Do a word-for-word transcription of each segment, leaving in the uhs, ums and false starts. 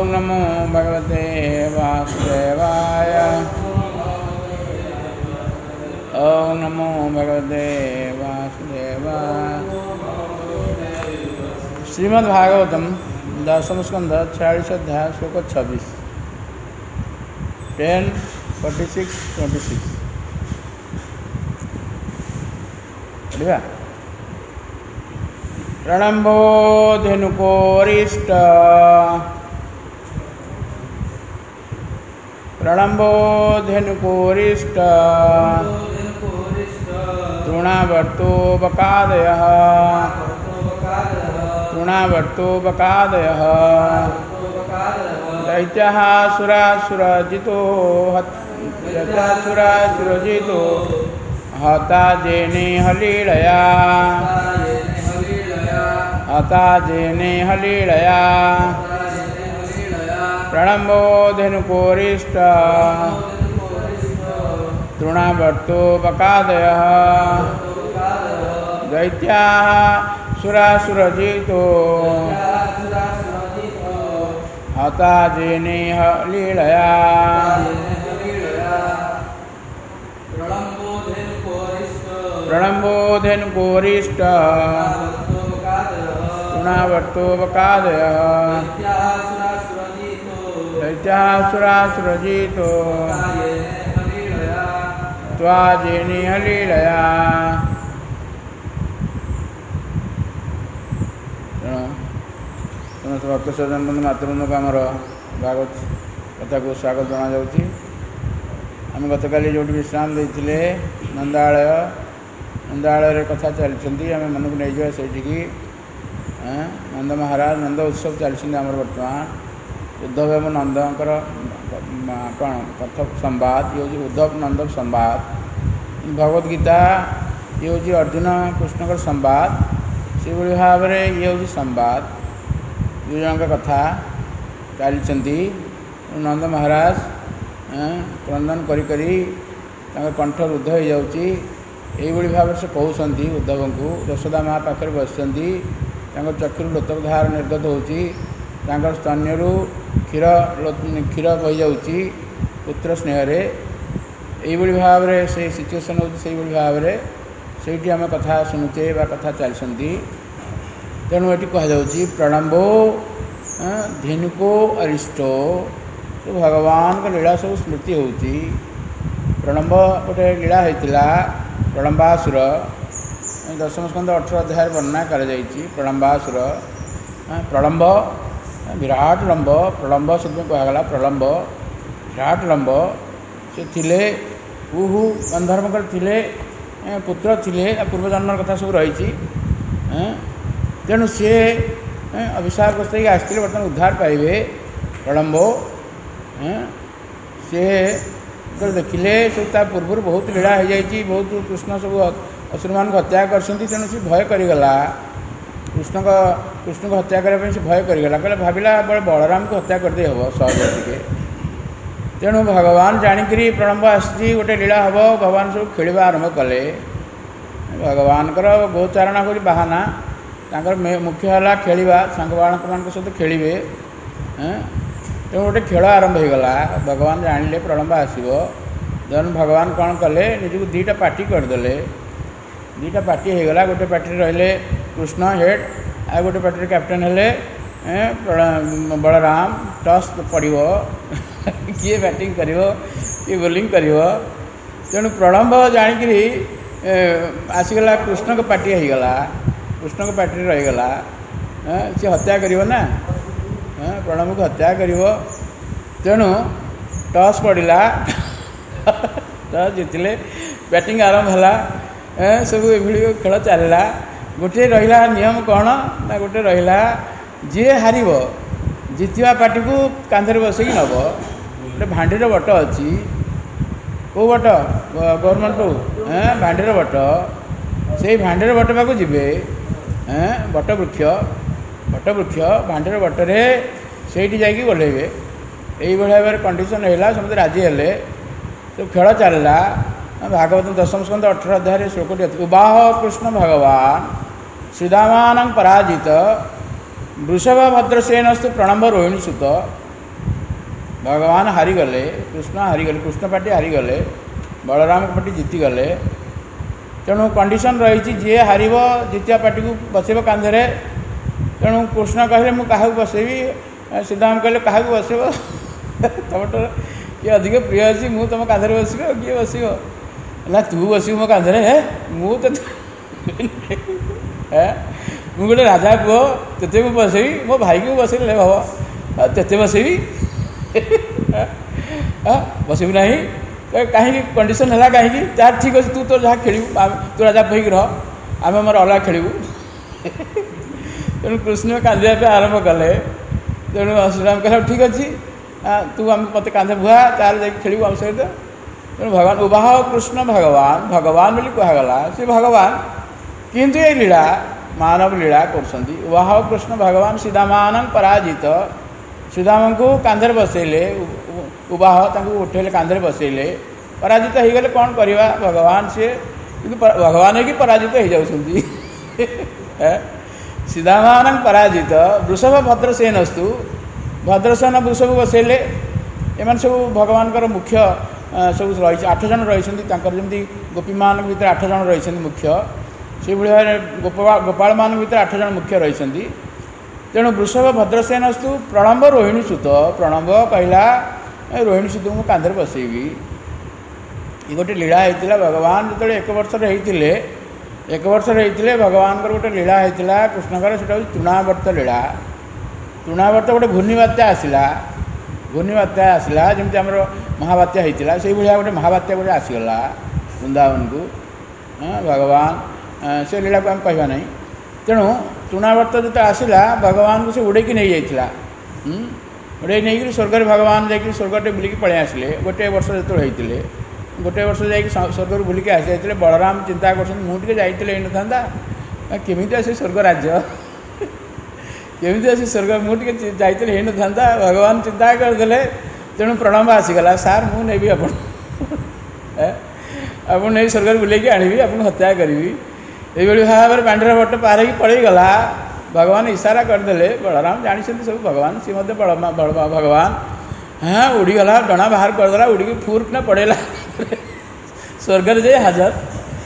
ओम नमो भगवते वासुदेवाय। ओम नमो भगवते वासुदेवाय। श्रीमद् भागवतम दशम स्कंध छियालीस अध्याय श्लोक छब्बीस ten forty six twenty six पढ़िया। प्रणम्भो धेनुकोरिष्ट प्रणम्भो धेनुकोरिष्ट तृणावर्तोपकादयः तृणावर्तोपकादयः दैत्याः सुरासुरजितो दैत्यासुरासुरजितो हता जेने हलीलया हता जेने हलीलया प्रणम्भो धेनुकोरिष्ट तृणावर्तोपकादयः दैत्याः सुरासुरजितो हता जेने हलीलया। प्रणम्भो धेनुकोरिष्ट तृणावर्तोपकादयः दैत्याः सुरासुरजितो त्वा जेने हलीलया। समस्त भक्त सज्जन बंधु मातृवृंद को आमर भागवत कथा को स्वागत जना जाउछि। आम गत काली जो विश्राम देते नंदालय नंदालय कथा चलती आम मन को नहीं जावा से नंद महाराज नंद उत्सव चलती आमर बर्तमान उद्धव एवं नंदकर कौन कथ संवाद ये हूँ उद्धव नंद संवाद। भगवद गीता ये हूँ अर्जुन कृष्णकर संवाद से भाव में ये हूँ संवाद दु जन कथा चलती। नंद महाराज क्रंदन करी करी कंठ रुद्ध हो जाऊँगी यही भाव से कहते उद्धव को यशोदा माँ पाखे बस चक्षुर लोतक धार निर्गत हो स्तन्यु क्षीर क्षीर बही जाऊँगी पुत्र स्नेह यही भाव में से सिचुएसन होती भाव में से आम कथा शुणुचे कथा चलती। तेणु ये कहुच्छी प्रणम्भो धेनुको अरिष्टो तो भगवान का लीला सब स्मृति होती। प्रणम्भ गोटे लीला होता प्रणम्बासुर दशम स्कंद अठर अध्याय वर्णना कर प्रणम्बासुर प्रलम्ब विराट लंब प्रलम्ब से कहगला प्रलम्ब विराट लंब से थिले उहु गंधर्व थिले पुत्र थिले पूर्वजन्म कथा सब रही। तेणु सी अभिशाप ग्रस्त आसते बर्तमान उद्धार पाइबे प्रलम्बो सी देखिले सब पूर्व बहुत लीला हो जाए बहुत कृष्ण सब असुर मान हत्या कर तेणु सी भय करगला कृष्ण को कृष्ण को हत्या करने से भय करगला कहले भाविला बलराम को हत्या करदे हम सहज टे। तेणु भगवान जाणिकी प्रणम्ब आसी गोटे लीला हम भगवान सब खेलवा आरंभ कले। भगवान गोचारणा कर बाहाना तांकर मुख्य है खेलवा सांग मान सहित खेलिए तेणु गोटे खेल आरंभ हो गला। भगवान जानिले प्रणम्ब आसो तेणु भगवान कौन कले निजक दीटा पार्टी करदे दीटा पार्टी हो गला। गोटे पार्टी रहिले कृष्ण हेड आ गोटे पार्टी कैप्टेन हेले बलराम टॉस पड़ो किए बैटिंग कर किए बोलिंग कर। तेणु प्रणम्ब जाणिकी आसीगला कृष्ण को पार्टी हो गला कृष्ण को पार्टी रहीगला सी हत्या करना प्रणम्ब को हत्या कर। तेणु टॉस पड़ा टॉस जीतिले बैटिंग आरंभ है सब ये खेल चलला। गोटे रहा नियम कौन ना गोटे रहा जी हार जीतवा पार्टी को कांधे बसई नब गोटे भांडीर बट अच्छी कौ बट गवर्नमेंट भांडीर बट से भांडीर बट पाक जी बट वृक्ष बट वृक्ष भांडीर बटरे से गलेबे यही भाव में कंडीशन है समझते राजी हेले तो खेल चलला। भागवत दशम स्कंद अठर अध्याय श्लोकटी अच्छी उबाह कृष्ण भगवान श्रीदामान पराजित वृषभ भद्रसेनस्तु प्रणम्ब रोहिणी सुत भगवान हारीगले, कृष्ण हारीगले, कृष्ण पार्टी हारीगले, बलराम पार्टी जीतीगले। तेणु कंडीशन रही जी हार द्वितीय पार्टी को बसैब कांधे। तेणु कृष्ण कहले मु क्या बसैबी, सीधाराम कहले क्या बसैब तुम किए अधिक प्रिय अच्छी मु तुम कांधे बस किए बस ना तू बस मो कांधे है मु तो मु गोटे राजा पुओ तेते बसैबी मो भाई को बसैले भाव तेते बसैबी बसैबी ना कहीं कंडीशन है कहीं चार ठीक अच्छे तू तो जहाँ खेलू तू राजा होगी रह आम मोर अलग खेलू। तेणु कृष्ण कांदे आरंभ कले। तेणु श्रीराम कह ठीक अच्छे तू आम मत कांधे बुहा तार जा खेलू आम सहित। तेणु भगवान उवाह कृष्ण भगवान भगवान बोली कहगला से भगवान किंतु ये लीला मानव लीला कर उवाह कृष्ण भगवान सीधामान पराजित सीधाम को कांधे बसैले उवाह उठेले कांधे बसैले पराजित हो गले कौन करवा भगवान सी कि भगवान है कि पराजित हो जाऊँगी। सीधामान पराजित वृषभ भद्रसेनस्तु भद्रसेन वृषभ बसैले एम सब भगवान मुख्य सब रही आठ जन रही जमी गोपी मान भर आठ जन रही मुख्य से भाई गोपाल गोपाल मान भर आठ जन मुख्य रही। तेणु वृषभ भद्रसेनस्तु प्रणम्ब रोहिणी सुत प्रणम्ब कहला रोहिणी सुत मु कांधे बसैबी। ये गोटे लीला होता भगवान जो एक वर्ष होते एक वर्ष होते भगवान गोटे लीला होता कृष्णकर से तृणावर्त लीला। तृणावर्त गोटे घूर्णिबात्या आसला घूर्णिबात्या आसला जमी आम महाबात्या होता से भाया गोटे महाबात्या गोटे आसीगला वृंदावन को भगवान से लीला को आम कहवा नहीं। तेणु तृणावर्त जो आसला भगवान को से उड़े नहीं जाता उड़े नहीं स्वर्ग भगवान जा स्वर्ग बुलिकी पलि आसिले गोटे वर्ष जो होते गोटे वर्ष जा स्वर्ग बुलिकी आसी जाते बलराम चिंता कर जाइए था केमी आसे स्वर्ग राज्य केमी आसी स्वर्ग मुझे जाइए हो था भगवान चिंता करदे। तेणु प्रणम्ब आसीगला सार मु नेबी आप नहीं स्वर्ग बुलेकी आनबी आप हत्या करी ये भाव में पांडर भट्ट पार ही पड़ेगला भगवान इशारा करदे बलराम जानी सब भगवान सी मत भगवान हाँ उड़ीगला डणा बाहर करदेला उड़ी फूर ना पड़ेला स्वर्ग जाए हाजर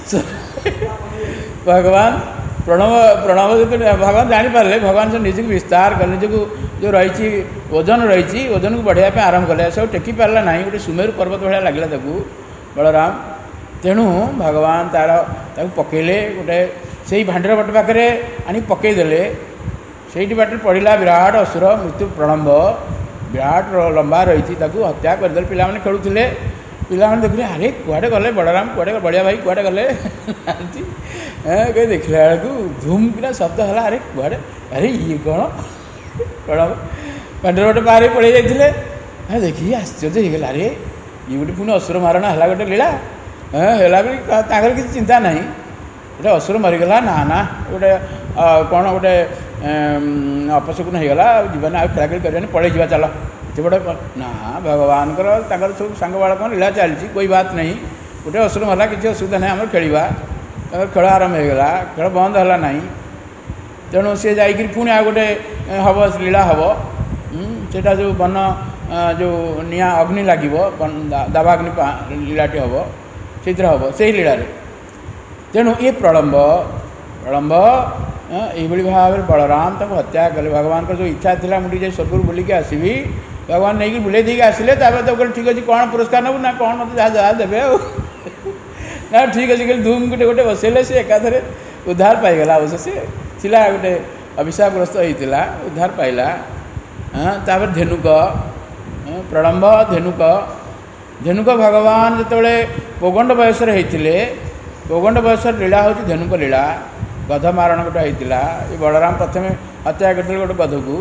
भगवान प्रणव प्रणव जो भगवान जानीपारे भगवान से निजी विस्तार कर निजी जो रही ओजन रही ओजन को बढ़ाई आरंभ कले सब टेकी पारा ना गोटे सुमेरु पर्वत भाया लगे बलराम। तेणु भगवान तार पकईले गोटे से भांडर भट्ट पाखे आनी पकईदे से बाट पड़ा विराट असुर मृत्यु प्रणम्ब विराट लंबा रही हत्या करदे पे खेलुले पिला देखिले अरे कुआडे गले बलराम कुआडे बड़िया भाई कुआडे गले कहीं देखला बेलू धूम किना शब्द है अरे कुआडे अरे ये कौन प्रणव पांडर भट्ट पारे पड़े जाते देखिए आश्चर्य हो गला अरे ये गोटे पुणी असुर मारणा है गोटे लीला हाँ है किसी चिंता ना गोटे असुर मरीगला ना ना गोटे कौन गोटे अपशकुन होगला जीवन आ खेला खेल कर पड़े जा चल ये बड़े ना भगवान सब सांग बाड़क लीला चलती कोई बात नहीं गोटे असुर मारा किसी असुविधा नहीं आम खेला खेल आरंभ होगला खेल बंद है ना। तेणु सी जा पुणी आ गोटे हम लीला हम सेटा जो वन जो निआ अग्नि लगे दावाग्नि लीलाटी हम से हम से लीला। तेणु ये प्रलम्ब प्रलम्ब ये भाव में बलराम तक हत्या कले भगवान को जो इच्छा थी मुझे स्वर्ग बुलिकी आसबि भगवान नहीं बुले देके आसिले तो कहले ठीक अच्छे कौन पुरस्कार नबू ना कौन मत जहाँ जहाँ देवे ना ठीक अच्छे कहले धूम गोटे गोटे बसैले से एकाथरे उद्धार पाईगला अवश्य से थिला गोटे अभिशापग्रस्त होता उद्धार पाइला। हाँ तापर धेनुक प्रलम्ब धेनुक धेनुक भगवान जो पौगंड बयस होते पौगंड बयस लीला हूँ धेनुक लीला गध मारण गोटे होता ये बलराम प्रथम हत्या करते गोटे गध को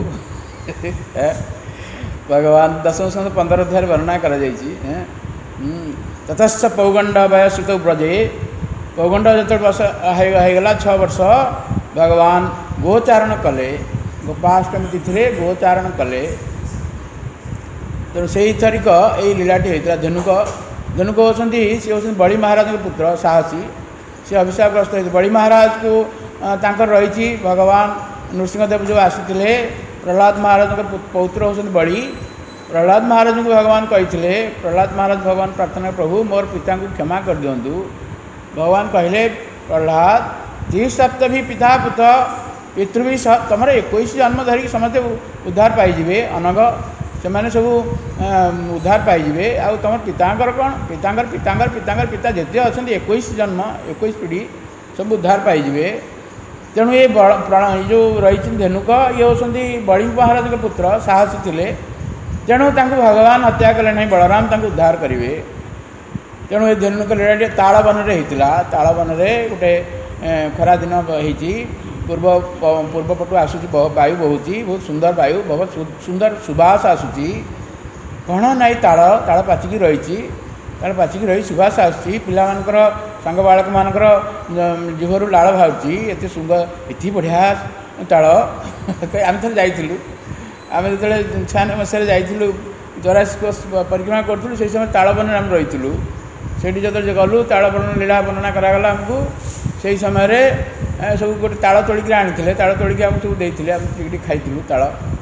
भगवान दशम स्कंद पंद्रह अध्याय वर्णना कर ततश्च पौगंड वयसुत ब्रजे पौगंड जो वर्ष होगला छः वर्ष भगवान गोचारण कले गोपाष्टमी तिथि गोचारण कले। तेणु से तारिख यही लीलाटी होता धेनुक धेनुक होती सी हूँ बड़ी महाराज के पुत्र साहसी सी अभिशापग्रस्त होते बड़ी महाराज को तांकर रही भगवान नृसिंहदेव जो आसी प्रहलाद महाराज पौत्र होती बड़ी प्रहलाद महाराज को भगवान कही प्रहलाद महाराज भगवान प्रार्थना प्रभु मोर पिता को क्षमा कर दिंतु भगवान कहले प्रहलाद त्रिसप्तमी पिता पुत पितृभी तुम एक जन्म धरिक समस्ते उद्धार पाइबे अनग से मैंने सब उद्धार पाइबे आ तुम पितांकर कौन पितांकर पितांकर पितांकर पिता जिते अच्छा एक जन्म एक पीढ़ी सब उद्धार पाइबे तेणु ये जो रही धेनुक ये होती बड़ी महाराज पुत्र साहसी थे तेणु भगवान हत्या कले नहीं बलराम उद्धार करेंगे तेणु ये धेनुक लीला तालवन होता तालवन गोटे खरा दिन होती पूर्व पूर्वपटु आसूची वायु बहुत बहुत सुंदर वायु बहुत सुंदर सुबास आसूची कण नाई ताल ताल पाचिकी रही ताल पाचिकी रही सुबास आसूची पिलामानकर सांग बालक मानकर जीभरू लाल बाहर एत सुंदर एति बढ़िया ताल आम थे जाइलु आम जो छान मसीह जाइलु चौरासी कोष परिक्रमा करूँ से समय तालवन आम रही से जो गलु तालवन लीला वर्णना करागला आमको से समय सब गोटे ताल तोड़िक आनी ताल तोड़िक आम सब देते आम टी खाइलु ताल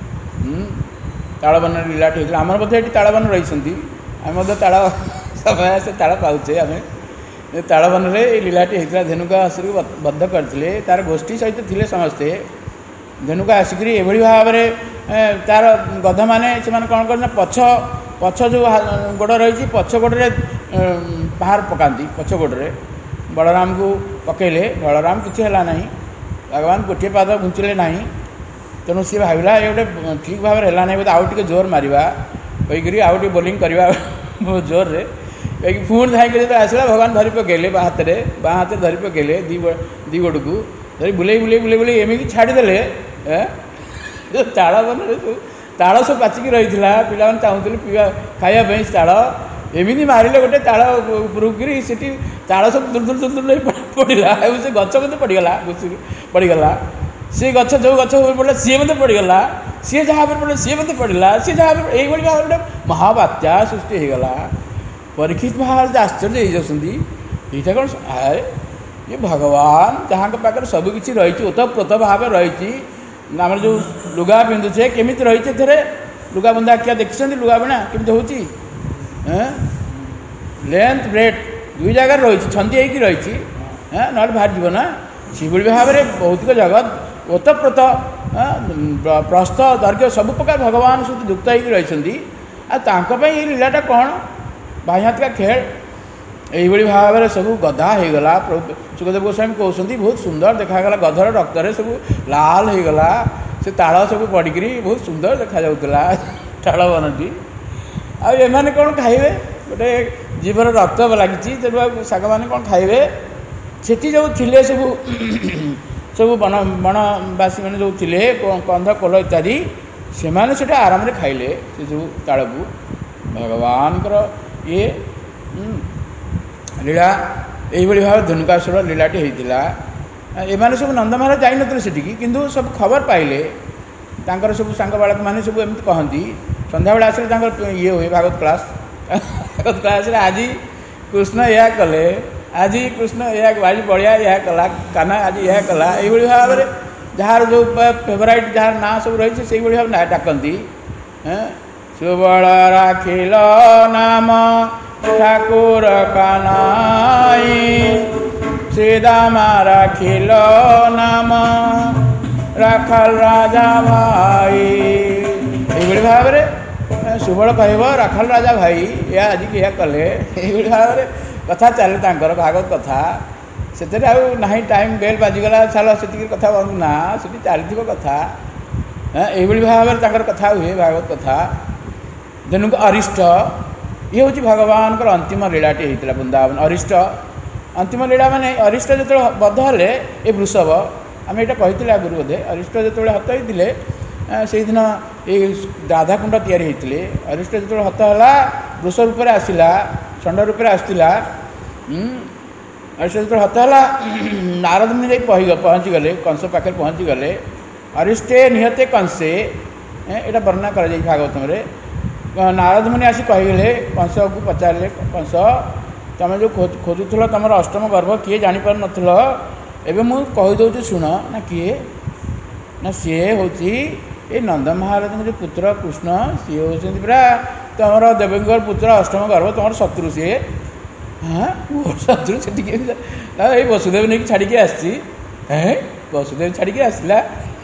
तालवन लीलाटी होता आम ये तालवन रही आम ताल समय से ताल पाचे आम तालवन में लीलाटी होता धेनुक आसिक बद्ध करते तार गोष्ठी सहित थे समस्ते धेनुक आसिक भाव में तार गध मैंने से कौन कर पछ पछ जो गोड़ रही पछ गोड़े बाहर पकाती पछ गोड़े बलराम को पकड़े बलराम किसी है ना भगवान गोटे पाद घुंचले ना तेणु सी भावला ये गोटे ठीक भाव में है ना बोलते आउ टे जोर मारा कहीकि आउ टे बोलिंग करवा जोर रे कहीं पुणी धाई जो आसला भगवान धरी पकड़े बा हाथ में बा हाथ धरी पकड़े दी दी गोड़ को धरी बुले बुले बुले बुले एमती छाड़ीदे ताल बन ताल सब पाचिकी रही है पिला चाहूले पीवा खायापी ताल एमती मारे गोटे ताल उपरकरी से ताल सब दूर दूर दूर दूर पड़ा से गच मत पड़गला पड़गला सी गच जो गच पड़ा सी मत पड़गला सी जहाँ पड़ा सी मत पड़ा सी जहाँ यही भाव गोटे महाबात्या सृष्टि होगला परीक्षित महाराज आश्चर्य हो जाती यहाँ कौन आए ये भगवान जहाँ पाखे सबकि रही ओतप्रोत भाव रही आम जो लुगा पिंधुचे केमी रही थे लुगा बुंदा क्या देखते लुगा बुणा केमी हो लेंथ ब्रेड दुई जगार रही छंदी होगी रही ना बाहर जीव ना से भाव में भौतिक जगत ओतप्रोत प्रस्थ दैर्घ्य सब प्रकार भगवान सहित युक्त होगी रही ये लीलाटा कौन बाह्यात का खेल यही भाव में सब गधा होगला सुखदेव गोस्वामी कहते बहुत सुंदर देखागला गधर रक्त सब लाल होगला से ताल सब पड़क बहुत सुंदर देखा जाऊला ताल बनटी आने कौन खाइबे गोटे जीवर रक्त लगी तेणु शाग मैंने कौन खाइबे से जो थे सब सब बन बनवासी मैंने जो थे कंध कोल इत्यादि से आराम से खाइले से सब ताल को भगवान ये लीला यही भाव धेनुकासुर लीलाटी होता एमाने सब नंद महाराज जाइन से किंतु सब खबर पाइले तांकर सब सांग बालक मैंने सब एमती कहती संध्या बेला आसे ये हुए भागवत क्लास भागवत क्लास आज कृष्ण या कले आज कृष्ण या आज बढ़िया या कला काना आज यह कला यही भाव में जार जो फेवराइट जार ना सब रही से भाव ना डाकती सुबल राखिल नाम ठाकुर कानाई श्रीदामा राखिल नाम राखल राजा भाई ये भाव में सुबल कह राखल राजा भाई या आज कि कले ये भाव में कथा चले भागवत कथा से ना टाइम बेल बाजिगला चल से कथा ना से चली कथा यही भाव में कथा हुए भागवत कथा धेनुक अरिष्ट ये हूँ भगवान अंतिम लीलाटी होता वृंदावन अरिष्ट अंतिम लीला माने अरिष्ट जो बद्ध हेले ये वृषभ आम यहाँ कही आगुरी बोधे अरिष्ट जो हत होते से दिन ये राधाकुंड तैयारी होते अरिष्ट जो हत है वृष रूप में आसला षंड रूप में आसला अरिष्ट जो हत है नारद मुनि जाई पहुँची गले कंस पाखे पहुँची गले अरिष्टे निहते कंसे यहाँ वर्णना कर भागवत में नारद मुनि आसी कहीगले कंस को पचारे कंस तुम जो खोजुल तुम अष्टम गर्भ किए जापार नल एवं मुझे कहीदे शुण ना किए ना सी हूँ ये नंद महाराज जो पुत्र कृष्ण सी होती पूरा तुम देवकी पुत्र अष्टम गर्भ तुम शत्रु सी हाँ मोर शत्रु से वसुदेव नहीं छाड़ी आसी वसुदेव छाड़ी आसला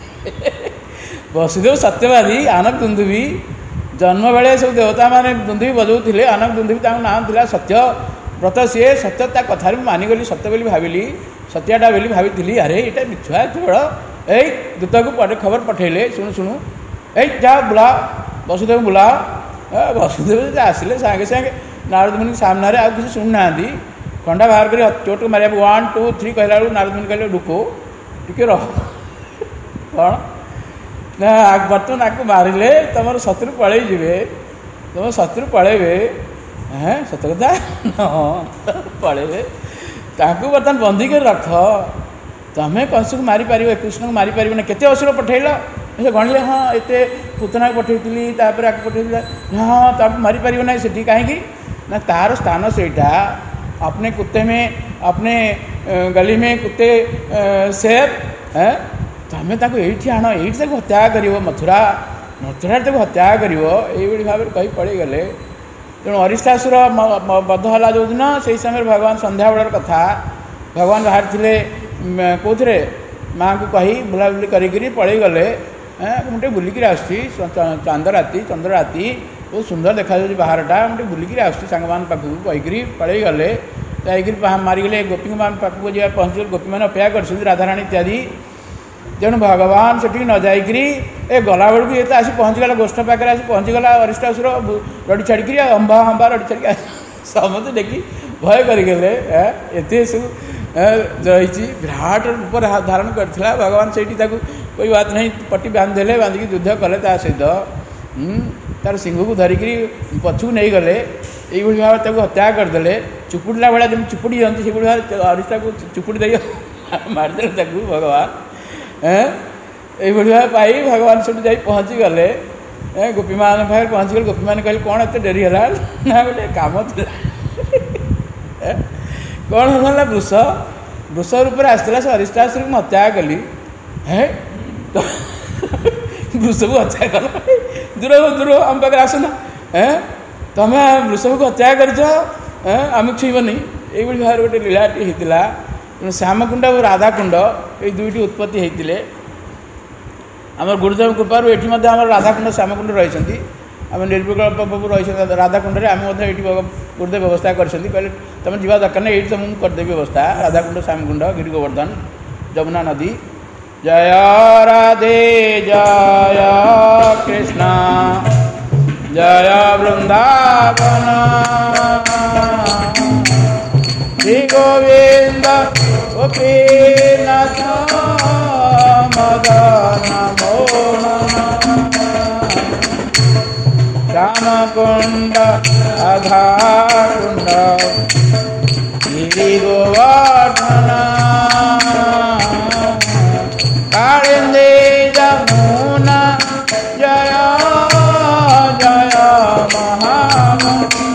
वसुदेव सत्यवादी आनक दुंदुभी जन्म बेले सब देवता मैंने दुंदुभी बजाऊे आनक दुंदुभी नाम था सत्य व्रत सी सत्य कथा मानिगली सत्य बोली भाविली सत्याटा बोली भावी अरे यहाँ मिछुआ चोड़ ए दूत को खबर पठेले शुणु शुणु ए जा बुला वसुदेव बुला वसुदेव आसिले सागे सागे नारद मुनि सामने आउ किसी शुणुना खंडा बाहर कर चोट मारे वन टू थ्री कहला बेलू नारद मुनि कहले रुको टिके रह कौन ना बर्तमान आपको मारे तुम शत्रु पलि जी तुम शत्रु पलैबे हाँ सत कथा हाँ पलैबे बर्तमान बंदी कर रख तुम्हें कंस को मारी पार कृष्ण को मारी पार ना केते असुर पठेल गणिले हाँ एत पुतना को पठेली आपको पठेला हाँ तब मारी पार ना से कहीं ना तार स्थान सेटा अपने कुत्ते में अपने गली में कुत्ते शेर है तुम्हें ये आण ये हत्या कर मथुरा मथुरा हत्या कर भाव कही पड़े गले तेणु अरिष्टासुर बध है जो दिन से समय भगवान संध्या बेलर कथा भगवान बाहर थे कौथे माँ को कही बुलाबुली करी पड़े गले मुझे बुलिक आसुची चांद राति चंद्र राति बहुत सुंदर देखा बाहरटा मुझे बुलिक आसुची सांग पाखक कहीकि पड़े गले जाकर मारिगले गोपी मान पाखक जा पहुँचे गोपी मैंने अपेक्षा कर राधाराणी इत्यादि तेणु भगवान से न जाकरी ए गला बेलू ये तो आसी पहुँचीगला गोष्ठ पाखे आसी पहुँचीगला अरिष्टासुर रड़ी छाड़ी अंबा अंबा रड़ी छाड़ी समझे देखी भय करगले एत सब रही विराट रूप धारण करता भगवान से कोई बात नहीं पट्टी बांधिले बांधिकी युद्ध कले सहित तार सिंह को धरिकी पछू नहीं गले ये भाव हत्या करदे चुपुड़ला भाया जमी चुपुड़ी जाती से भाव अरिष्टा को चुपुड़ी दे मारिदे भगवान ये भाव पाई भगवान से जा पहुँची गले गोपी मान पाखे पहुँची गले गोपी मैंने कहले कौन एत डेरी है ना गोटे कम था कौन है वृष वृष रूप में आसला से अरिष्टासुर को हत्या कली है तो वृष को हत्या कल दूर दूर आम पाखे आसना है तुम्हें वृष को हत्या कर आमको छुईबनी ये भाव गोटे लीलाटी होता तेणु श्यामकुंड और राधाकुंड ये दुईटी उत्पत्ति होते आम गुरुदेव कृपार ये राधाकुंड श्यामकुंड रही आम निर्विकल्प प्रभु रही राधाकुंड में आम गुरुदेव व्यवस्था कर तुम जा दरकार नहीं ये तो मुझे करदेवी व्यवस्था राधाकुंड श्यामकुंड गिरी गोवर्धन जमुना नदी जय राधे जय कृष्ण जय वृंदावन श्री गोविंद गोपीनाथ मदन मोहन श्यामकुंड राधाकुंड गिरि गोवर्धन कालिंदी जमुना जय जय महामना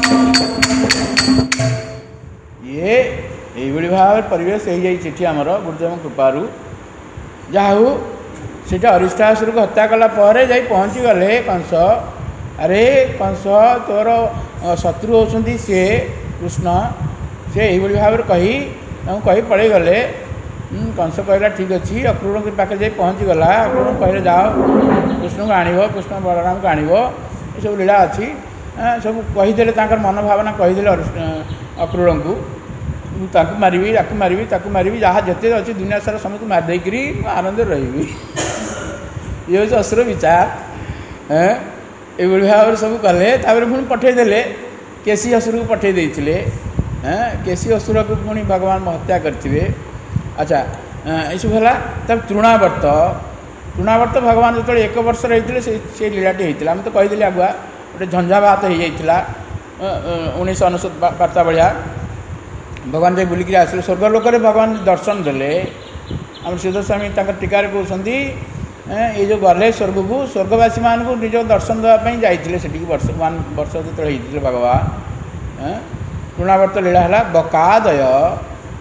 ये ये भाव परिवेश हो जाए आमर गुरुदेव कृपारू जाहू से अरिष्टासुर को हत्या कलापर जा पहुँची गले कंस अरे कंस तोर शत्रु होती सी कृष्ण से यही भाव कही कही पड़े गले कंस कहला ठीक अच्छे अक्रूर के पाखे जा पहुँची गला अक्रूर कहले जाओ कृष्ण को आण कृष्ण बलराम को आण ये सब लीला अच्छी सब कहीदे मनोभावना कहीदे अक्रूर को ताकू मारि ताकू मारि ताकू मारि जहाँ जिते अच्छी दुनिया सारा समस्त मारिदेकरी आनंद रही ये हूँ असुर विचार ये भाव सब कले पुणी पठेदेले केसी असुर को पठे केसी असुर को पुणी भगवान हत्या करेंगे अच्छा ये सब है तब तृणावर्त तृणावर्त भगवान जो एक वर्ष रही से लीलाटी होता आम तो कहीदे आगुआ गोटे झंझावात हो जाता उन्नीस अनशत बार्ता भाया भगवान जाए बुलिक आसले स्वर्गलोक भगवान दर्शन देले आम सिद्धस्वामी टीकार कहते ये जो गले स्वर्ग को स्वर्गवासी मान को निज दर्शन देवाई जाइए से वर्ष वन वर्ष जो होते भगवान तृणावर्त लीला है बकादय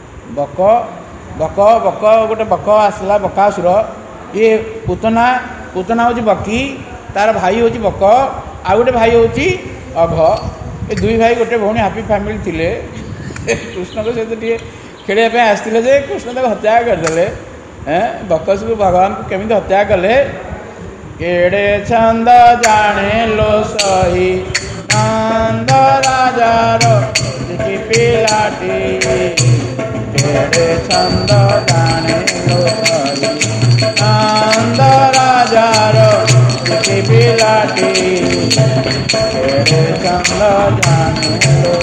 बक बक बक गोटे बक आसला बकासुर ये पूतना ପୁତନା ହେଉଛି ବକି, ତାର ଭାଇ ହେଉଛି ବକ, ଆଉ ଗୋଟେ ଭାଇ ହେଉଛି ଅଘ। ଏ ଦୁଇ ଭାଇ ଗୋଟେ ଭଉଣୀ ହାପି ଫ୍ୟାମିଲି ଥିଲେ। କୃଷ୍ଣଙ୍କ ସହିତ ଟିକେ ଖେଳିବା ପାଇଁ ଆସିଥିଲେ ଯେ କୃଷ୍ଣ ତାକୁ ହତ୍ୟା କରିଦେଲେ। ଏଁ ବକସକୁ ଭଗବାନଙ୍କୁ କେମିତି ହତ୍ୟା କଲେ? କେଡ଼େ ଛନ୍ଦ ଜାଣେ ଲୋ ସହି ନନ୍ଦ ରାଜାର ଟିକି ପିଲାଟି, କେଡ଼େ ଛନ୍ଦ ଜାଣେ ଲୋ ସହି ନନ୍ଦ ରାଜାର ଟିକି ପିଲାଟି, କେଡ଼େ ଛନ୍ଦ ଜାଣେ ଲୋ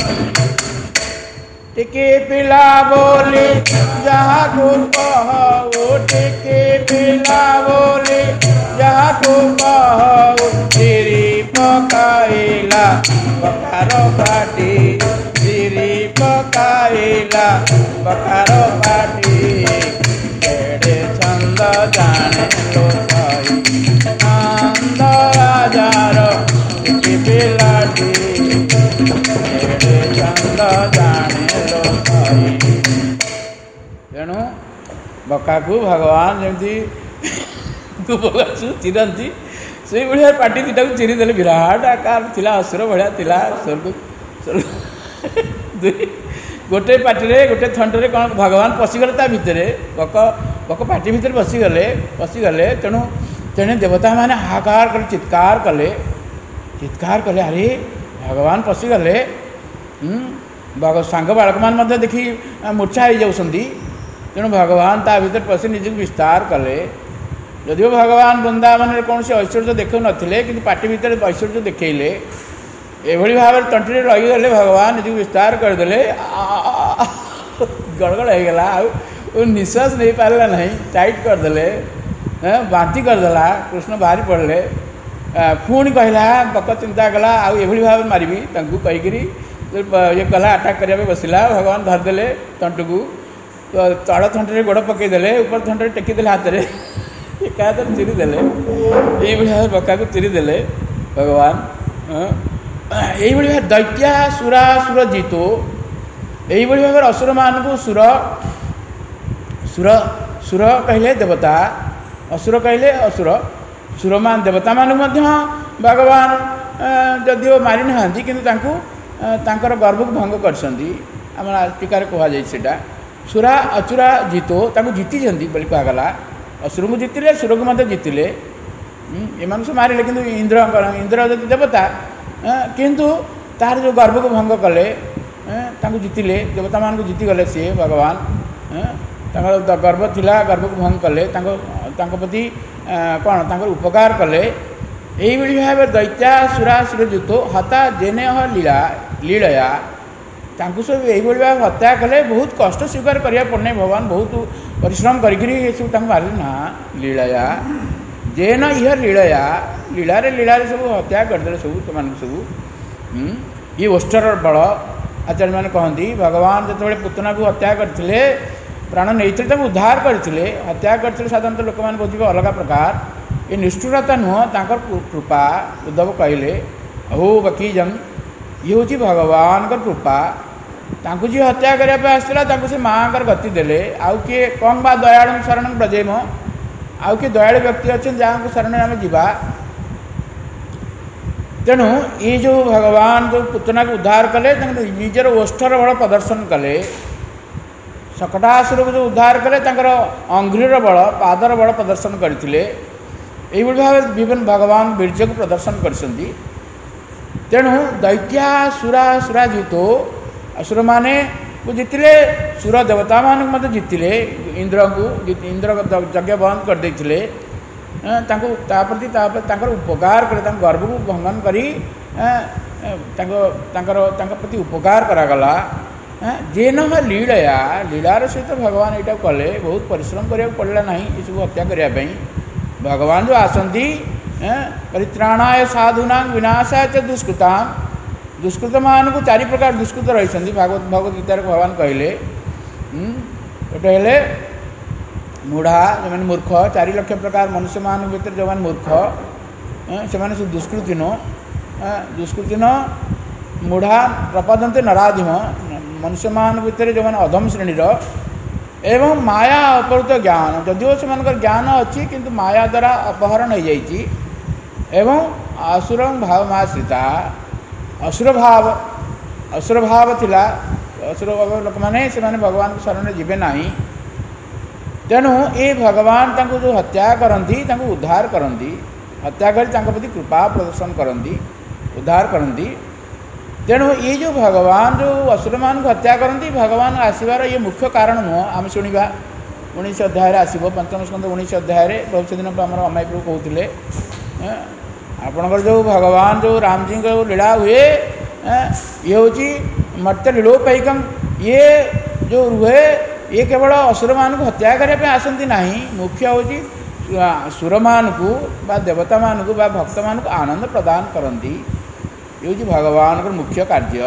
ଟିକେ ପିଲା ବୋଲି ଯାହାକୁ କହୁ, ଟିକେ ପିଲା ବୋଲି ଯାହାକୁ କହୁ, ଚିରି ପକାଇଲା ବକାର ପାଟି, ଚିରି ପକାଇଲା ବକାର ପାଟି, କେଡ଼େ ଛନ୍ଦ ଜାଣେ ଲୋ ସହି ନନ୍ଦ ରାଜାର ଟିକି ପିଲାଟି, କେଡ଼େ ଛନ୍ଦ ଜାଣେ। ତେଣୁ ବକାକୁ ଭଗବାନ ଯେମିତି ଦୁବଗାଛୁ ଚିରନ୍ତି ସେଇଭଳିଆ ପାଟି ଦୁଇଟାକୁ ଚିରି ଦେଲେ। ବିରାଟ ଆକାର ଥିଲା, ଅସୁର ଭଳିଆ ଥିଲା। ସ୍ୱର୍ଗ ଦୁଇ ଗୋଟେ ପାଟିରେ ଗୋଟେ ଥଣ୍ଟରେ କ'ଣ ଭଗବାନ ପଶିଗଲେ ତା ଭିତରେ, ବକ ବକ ପାଟି ଭିତରେ ପଶିଗଲେ ପଶିଗଲେ ତେଣୁ ତେଣୁ ଦେବତାମାନେ ହାହାକାର କଲେ, ଚିତ୍କାର କଲେ ଚିତ୍କାର କଲେ ଆରେ ଭଗବାନ ପଶିଗଲେ। ସାଙ୍ଗ ବାଳକମାନେ ମଧ୍ୟ ଦେଖି ମୂର୍ଚ୍ଛା ହେଇଯାଉଛନ୍ତି। ତେଣୁ ଭଗବାନ ତା ଭିତରେ ପଶି ନିଜକୁ ବିସ୍ତାର କଲେ। ଯଦିଓ ଭଗବାନ ବୃନ୍ଦାବନରେ କୌଣସି ଐଶ୍ୱର୍ଯ୍ୟ ଦେଖାଉନଥିଲେ, କିନ୍ତୁ ପାଟି ଭିତରେ ଐଶ୍ୱର୍ଯ୍ୟ ଦେଖେଇଲେ। ଏଭଳି ଭାବରେ ତଣ୍ଟିରେ ରହିଗଲେ ଭଗବାନ ନିଜକୁ ବିସ୍ତାର କରିଦେଲେ। ଗଡ଼ଗଡ଼ ହେଇଗଲା, ଆଉ ନିଶ୍ୱାସ ନେଇପାରିଲା ନାହିଁ, ଟାଇଟ୍ କରିଦେଲେ, ବାନ୍ତି କରିଦେଲା। କୃଷ୍ଣ ବାହାରି ପଡ଼ିଲେ। ପୁଣି କହିଲା, ବକ ଚିନ୍ତା କଲା ଆଉ ଏଭଳି ଭାବରେ ମାରିବି ତାଙ୍କୁ କହିକିରି ଇଏ କଲା, ଆଟାକ୍ କରିବା ପାଇଁ ବସିଲା। ଭଗବାନ ଧରିଦେଲେ ତଣ୍ଟୁକୁ, ତଳ ଥଣ୍ଟରେ ଗୋଡ଼ ପକାଇଦେଲେ, ଉପର ଥଣ୍ଟରେ ଟେକିଦେଲେ ହାତରେ, ଏକା ହାତରେ ଚିରିଦେଲେ। ଏଇଭଳି ଭାବରେ ବକାକୁ ଚିରିଦେଲେ ଭଗବାନ। ଏଇଭଳି ଭାବରେ ଦୈତ୍ୟା ସୁରା ସୁର ଜିତୁ, ଏଇଭଳି ଭାବରେ ଅସୁରମାନଙ୍କୁ ସୁର ସୁର ସୁର କହିଲେ ଦେବତା, ଅସୁର କହିଲେ ଅସୁର। ସୁରମାନ ଦେବତାମାନଙ୍କୁ ମଧ୍ୟ ଭଗବାନ ଯଦିଓ ମାରିନାହାନ୍ତି, କିନ୍ତୁ ତାଙ୍କୁ ତାଙ୍କର ଗର୍ଭକୁ ଭଙ୍ଗ କରିଛନ୍ତି। ଆମର ଟୀକାରେ କୁହାଯାଇଛି ସେଇଟା। ସୁରା ଅସୁରା ଜିତୁ, ତାଙ୍କୁ ଜିତିଛନ୍ତି ବୋଲି କୁହାଗଲା। ଅସୁରଙ୍କୁ ଜିତିଲେ, ସୁରକୁ ମଧ୍ୟ ଜିତିଲେ। ଏମାନଙ୍କୁ ସବୁ ମାରିଲେ, କିନ୍ତୁ ଇନ୍ଦ୍ରଙ୍କର ଇନ୍ଦ୍ର ଯଦି ଦେବତା, କିନ୍ତୁ ତାର ଯେଉଁ ଗର୍ଭକୁ ଭଙ୍ଗ କଲେ, ତାଙ୍କୁ ଜିତିଲେ, ଦେବତାମାନଙ୍କୁ ଜିତିଗଲେ ସିଏ ଭଗବାନ। ତାଙ୍କର ଗର୍ଭ ଥିଲା, ଗର୍ଭକୁ ଭଙ୍ଗ କଲେ, ତାଙ୍କ ତାଙ୍କ ପ୍ରତି କ'ଣ ତାଙ୍କର ଉପକାର କଲେ। ଏଇଭଳି ଭାବରେ ଦୈତ୍ୟା ସୁରା ସୁରଜିତ ହତା ଜେନେହ ଲୀଳା ଲୀଳୟା, ତାଙ୍କୁ ସବୁ ଏଇଭଳି ଭାବେ ହତ୍ୟା କଲେ। ବହୁତ କଷ୍ଟ ସ୍ୱୀକାର କରିବାକୁ ପଡ଼ିନାହିଁ, ଭଗବାନ ବହୁତ ପରିଶ୍ରମ କରିକିରି ଏସବୁ ତାଙ୍କୁ ମାରିଲେ ନା। ଲୀଳୟା ଜେନ ଇହ ଲୀଳୟା, ଲୀଳାରେ ଲୀଳାରେ ସବୁ ହତ୍ୟା କରିଦେଲେ ସବୁ ସେମାନଙ୍କୁ ସବୁ। ଇଏ ଓଷ୍ଠର ବଳ। ଆଚାର୍ଯ୍ୟମାନେ କହନ୍ତି ଭଗବାନ ଯେତେବେଳେ ପୁତନାକୁ ହତ୍ୟା କରିଥିଲେ, ପ୍ରାଣ ନେଇଥିଲେ, ତାଙ୍କୁ ଉଦ୍ଧାର କରିଥିଲେ, ହତ୍ୟା କରିଥିଲେ। ସାଧାରଣତଃ ଲୋକମାନେ ବୁଝିବେ ଅଲଗା ପ୍ରକାର, ଏ ନିଷ୍ଠୁରତା ନୁହଁ, ତାଙ୍କର କୃପା। ଉଦ୍ଧବ କହିଲେ ଅହୋ ବକିଜଂ, ଇଏ ହେଉଛି ଭଗବାନଙ୍କର କୃପା। ତାଙ୍କୁ ଯିଏ ହତ୍ୟା କରିବା ପାଇଁ ଆସିଥିଲା, ତାଙ୍କୁ ସେ ମାଆଙ୍କର ଗତି ଦେଲେ। ଆଉ କିଏ କମ୍ ବା ଦୟାଳୁ ଶରଣ ବ୍ରଜେମ, ଆଉ କିଏ ଦୟାଳୁ ବ୍ୟକ୍ତି ଅଛନ୍ତି ଯାହାଙ୍କୁ ଶରଣରେ ଆମେ ଯିବା। ତେଣୁ ଏଇ ଯେଉଁ ଭଗବାନ ଯେଉଁ ପୁତନାକୁ ଉଦ୍ଧାର କଲେ, ତାଙ୍କୁ ନିଜର ଓଷ୍ଠର ବଳ ପ୍ରଦର୍ଶନ କଲେ। ଶକଟାସୁରକୁ ଯେଉଁ ଉଦ୍ଧାର କଲେ, ତାଙ୍କର ଅଙ୍ଘ୍ରିର ବଳ, ପାଦର ବଳ ପ୍ରଦର୍ଶନ କରିଥିଲେ। ଏଇଭଳି ଭାବେ ବିଭିନ୍ନ ଭଗବାନ ବୀର୍ଯ୍ୟକୁ ପ୍ରଦର୍ଶନ କରିଛନ୍ତି। ତେଣୁ ଦୈତ୍ୟା ସୁରା ସୁରା ଜିତୁ, ଅସୁରମାନେ ଜିତିଲେ, ସୁର ଦେବତାମାନଙ୍କୁ ମଧ୍ୟ ଜିତିଲେ। ଇନ୍ଦ୍ରଙ୍କୁ ଇନ୍ଦ୍ର ଯଜ୍ଞ ବନ୍ଦ କରିଦେଇଥିଲେ, ତାଙ୍କୁ ତା ପ୍ରତି ତାପରେ ତାଙ୍କର ଉପକାର କଲେ, ତାଙ୍କ ଗର୍ଭକୁ ଭଙ୍ଗନ କରି ତାଙ୍କ ତାଙ୍କର ତାଙ୍କ ପ୍ରତି ଉପକାର କରାଗଲା। ଯେନ ଲୀଳୟା, ଲୀଳାର ସହିତ ଭଗବାନ ଏଇଟାକୁ କଲେ। ବହୁତ ପରିଶ୍ରମ କରିବାକୁ ପଡ଼ିଲା ନାହିଁ ଏସବୁ ହତ୍ୟା କରିବା ପାଇଁ। ଭଗବାନ ଯେଉଁ ଆସନ୍ତି, ପରିତ୍ରାଣାୟ ସାଧୁନାଂ ବିନାଶାୟ ଚ ଦୁଷ୍କୃତାଂ, ଦୁଷ୍କୃତମାନଙ୍କୁ ଚାରି ପ୍ରକାର ଦୁଷ୍କୃତ ରହିଛନ୍ତି ଭାଗବତ ଭଗବତ ଗୀତାରେ ଭଗବାନ କହିଲେ। ଗୋଟେ ହେଲେ ମୂଢ଼ା, ଯେଉଁମାନେ ମୂର୍ଖ, ଚାରି ଲକ୍ଷ ପ୍ରକାର ମନୁଷ୍ୟମାନଙ୍କ ଭିତରେ ଯେଉଁମାନେ ମୂର୍ଖ, ସେମାନେ ସବୁ ଦୁଷ୍କୃତିନ। ଦୁଷ୍କୃତିନ ମୂଢ଼ା ପ୍ରପଦନ୍ତେ ନରାଧିମ, ମନୁଷ୍ୟମାନଙ୍କ ଭିତରେ ଯେଉଁମାନେ ଅଧମ ଶ୍ରେଣୀର, एवं माया अपहृत ज्ञान जदिव से ज्ञान अच्छी किंतु माया द्वारा अपहरण हो जाइए एवं असुर भावमाश्रिता असुर भाव असुर भाव थिला असुर भाव लोक मैंने से भगवान शरण जीवे ना तेणु ये भगवान तांको जो हत्या करती उद्धार करती हत्या कर प्रति कृपा प्रदर्शन करती उद्धार करती तेणु ये जो भगवान जो असुर मान हत्या करती भगवान आसबार ये मुख्य कारण नुह आम शुणा उन्नीस अध्याय आसो पंचम स्कंद उन्नीस अध्याय प्रभु से दिन आम अमाई प्रभु कहते आपणकर जो भगवान जो राम जी को लीला हुए ये हूँ मर्त्य लीलोपैकम ये जो रुहे ये केवल असुर मान को हत्या करने आसती ना मुख्य हूँ सुर मान को बा देवता मान को बा भक्त मान को आनंद प्रदान करती ये हूँ भगवान को मुख्य कार्य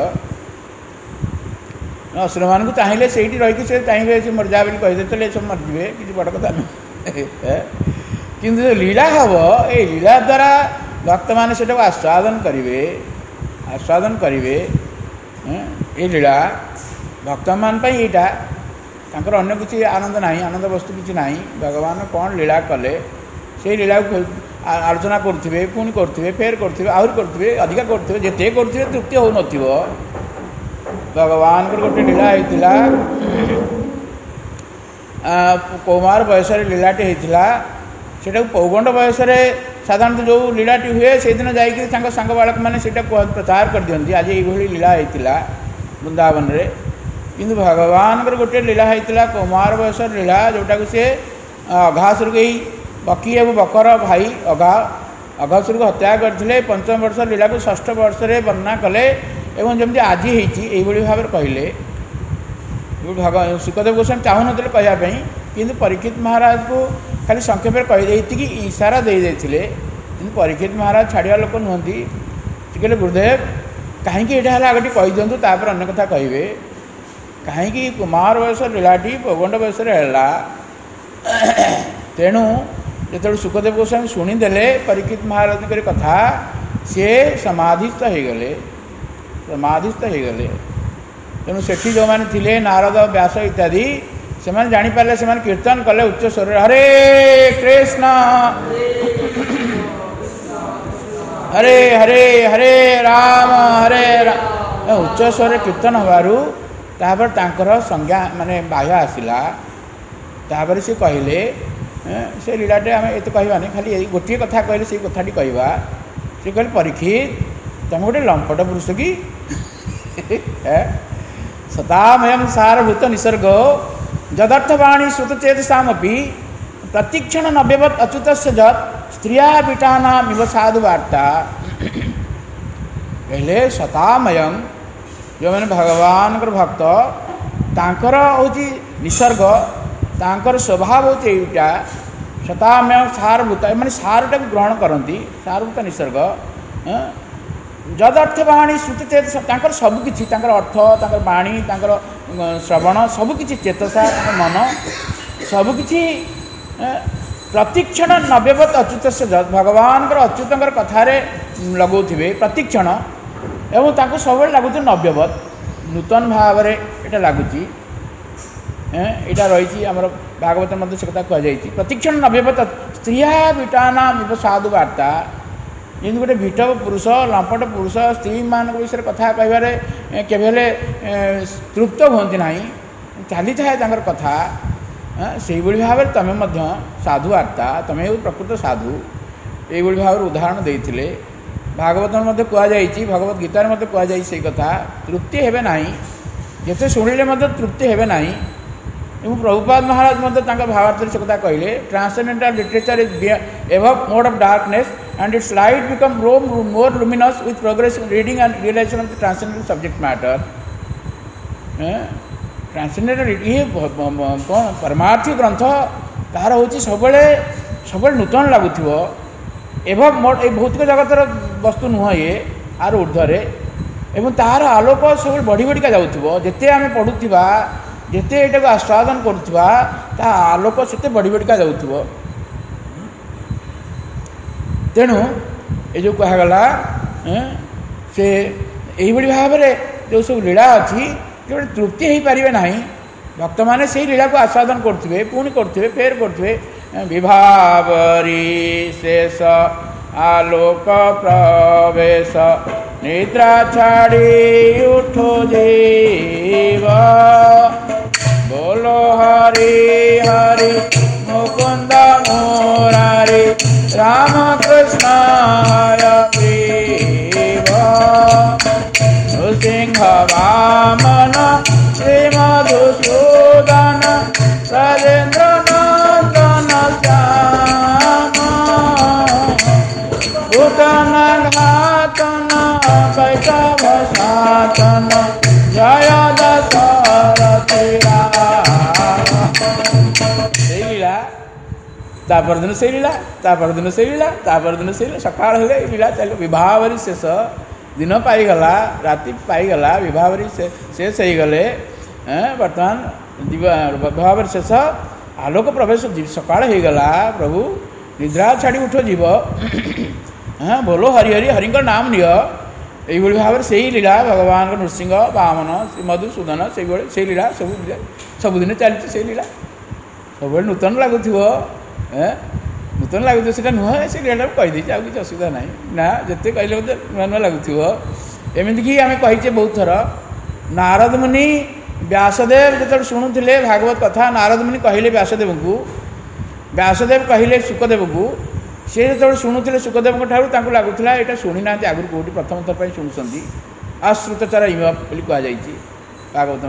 असुर मान को चाहिए से रही चाहिए से मरजा बोली कहीदे सब मरजे किसी बड़ कथा नुह कि लीला हम ये लीला द्वारा भक्त मैंने से आस्वादन करेंगे आस्वादन करेंगे ये लीला भक्त मान यहाँ तांकर अन्य किसी आनंद ना आनंद वस्तु किसी ना भगवान कौन लीला कले से लीला को आलोचना करुवे पुणी करुवे फेर करुवे आहरी करुवे अधिका करुवे जिते करुवे तृप्ति हो नथिबो भगवान को गोटे लीला होता कौमार बयस लीलाटे होता से पौगंड बयस साधारणतः जो लीलाटी हुए से दिन जाकर सांग बालक मैंने प्रचार कर दिखती आज ये लीला होता वृंदावन रे किंतु भगवान गोटे लीला होता कौमार बयस लीला जोटा को सी अघासुर गई बकी एवं बकर भाई अघा अघासुर को हत्या करते पंचम वर्ष लीला को षष्ठ वर्ष रे वर्णना कले एवं जमी आज होती भाव कहले भगवान सुखदेव गोस्वामी चाहून कहवाई किंतु परीक्षित महाराज को खाली संक्षेप कहीदे कि इशारा दे देते कि परीक्षित महाराज छाड़ा लोक नुहति कहले गुरुदेव कहीं यहाँ आगे कही दिंतु तापर अन्य कथा कहे कहीं कुमार बयस लीलाटी पौगंड बयस तेणु जो सुखदेव गोस्वामी शुणीदे परीक्षित महाराज कथा सी समाधिस्थ हो गले समाधिस्थ हो गले तेणु सेठी जो मैंने थे नारद व्यास इत्यादि से जापारे से कीर्तन कले उच्च स्वर हरे कृष्ण हरे हरे हरे राम हरे राम उच्च स्वर कीर्तन हबारू तापर तांकर संज्ञा माने बाह्य आसला तापर से कहले से लीलाटे आम ये कहवानी खाली गोटे कथा कहले से कथाटी कहवा से कहले परीक्षित तुम गोटे लंपट पुरुष कि सतामयम सारभूत निसर्ग जदर्थवाणी श्रुतचेतसामपि प्रतीक्षण नव्यवत अच्युत जत स्त्रिया पीठाना इव साधु वार्ता कहले सतामयम जो मैंने भगवान भक्त तांकर हूँ निसर्ग तांकर स्वभाव हूँ यहाँ सतामय सारभूत मैंने सारटा को ग्रहण करती सारभूत निसर्ग जदर्थवाणी श्रुतचेत सबकि अर्थ तांकर वाणी तांकर श्रवण सबकि चेतसा मन सबकि प्रतिक्षण नव्यवत अच्युत से भगवान अच्युत कथार लगौथे प्रतिक्षण एवं ताको सब लगुच नव्यवत नूतन भाव में लगुच यहाँ रही आमर भागवत मध्य से कथा कहुई प्रतिक्षण नव्यवत स्त्रिया बीटाना साधु वार्ता जमी गोटे भिटव पुरुष लंपट पुरुष स्त्री मान विषय कथा कहबारे केवल तृप्त हमें ना चली थाए कथा से भाव में तुम साधु वार्ता तुम्हें प्रकृत साधु ये भाव उदाहरण देते भागवत मध्य कहुई भगवत गीतार मध्य कहुई से कथा तृप्ति हेबे नाही जिते शुणिले तृप्ति हेबे नाही एवं प्रभुपाद महाराज मध्य भावार्थ से कथा कहले transcendental literature is above mode of darkness and its light become more luminous with progressive reading and realisation of the transcendental subject matter transcendental ये कौन परमार्थी ग्रंथ तार हूँ सब सब नूतन लगुव एवं मोड ये भौतिक जगतर वस्तु नुह ये आर ऊर्धरे एवं तार आलोक सब बढ़ी बढ़िका जाऊँ जिते आम पढ़ुवा जिते यहाँ को आस्वादन करुवा ता आलोक से बढ़ी बढ़िका जाऊँ तेणु ये जो कहगला से यही भाव में जो सब लीला अच्छी जो तृप्ति हो पारे ना भक्त माने से लीला को आस्वादन करते पुणी करते फेर करते विभावरी शेष आलोक प्रवेश निद्रा छाड़ी उठो जीव बोलो हरि हरि मुकुंद मुरारी राम कृष्ण हरिव नृसिंह वामन श्री मधुसूदन राजेंद्र नंदन श्याम भूतन घातन कैतव सातन जय दशरथी लीला तापर दिन से लीला तापर दिन से लीला तापर दिन से सकाळ हेले लीला चलो विभावरी शेष दिन पाईगला राति पाईगला विभावरी शेष हो गले बर्तमान विभावरी शेष आलोक प्रवेश सकाळ हो गला प्रभु निद्रा छाड़ी उठ जीव हाँ बोलो हरि हरि हरिंकर नाम निय यही भाव से ही लीला भगवान नृसिंह वामन श्री मधुसूदन से लीला सब सबुदिन चलती से लीला सब नूतन लगुव नूतन लगुव से नुह से लीला कहीदे आ कि असुविधा ना ना जिते कहले नुआ नुआ लगुव एमतीक आम कहीचे बहुत थर नारद मुनि व्यासदेव जो शुणुले भागवत कथा नारद मुनि कहले व्यासदेव को व्यासदेव कहले सुखदेव को सी जो शुणुले सुखदेव ठार लगुला यहाँ शुणी ना आगुरी कौटी प्रथम थर पर शुणुंट आश्रुतचार इम बोली कहुई भागवतम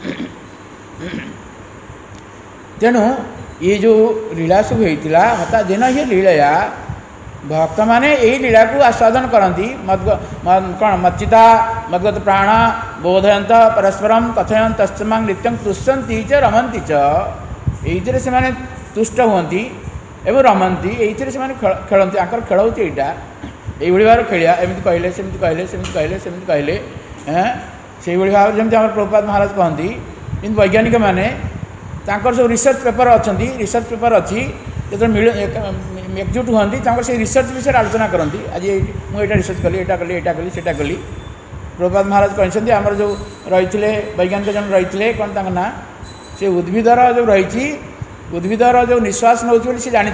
तेणु ये जो लीला सब होता हता दिन ये लीला भक्त मैंने यही लीला को आस्वादन करती कौन मच्चिता मद्गत प्राण बोधयंत परस्परम कथयंत तस्मांग नित्यं तुष्यंती च रमंती च ये से तुष्ट हुंती एवं रमंती ये से खेलती आंकर खेल होती यहाँ यही भाव खेलिया एमती कहले सेमती कहले सेमती कहले सेमती कहले से भाव जमी आम प्रभुपाद महाराज कहती कि वैज्ञानिक मैंने सब रिसर्च पेपर अच्छा रिसर्च पेपर अच्छी जो मिल एकजुट हुआ से रिसर्च विषय आलोचना करती आज मुझे रिसर्च कली यहाँ कली यहाँ कली सेटा कली प्रभुपाद महाराज कहते आमर जो रही वैज्ञानिक जन रही कौन तक ना से उद्भिदर जो रही उद्भिदर जो निश्वास नौ सी जानी